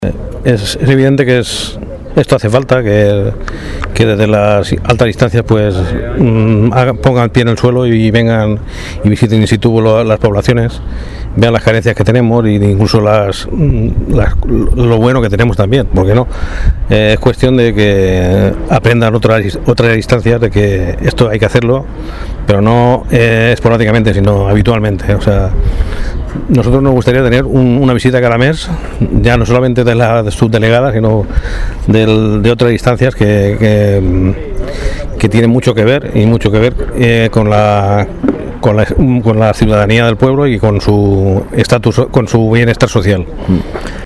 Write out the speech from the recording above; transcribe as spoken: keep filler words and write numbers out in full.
Es, es evidente que es, esto hace falta, que, que desde las altas instancias pues mmm, hagan, pongan el pie en el suelo y vengan y visiten in situ lo, las poblaciones, vean las carencias que tenemos y incluso las, las lo bueno que tenemos también, porque no, eh, es cuestión de que aprendan otras otras instancias de que esto hay que hacerlo, pero no eh, esporádicamente, sino habitualmente. O sea, nosotros nos gustaría tener un, una visita cada mes, ya no solamente de la de subdelegada, sino del, de otras instancias que, que, que tienen mucho que ver y mucho que ver eh, con la con la con la ciudadanía del pueblo y con su estatus, con su bienestar social.